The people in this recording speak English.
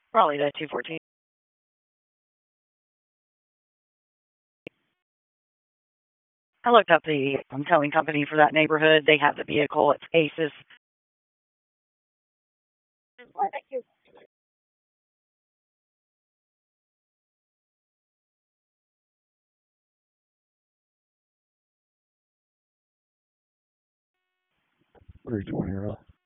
Probably that 214. I looked up the towing company for that neighborhood. They have the vehicle. It's Aces. What are you doing here?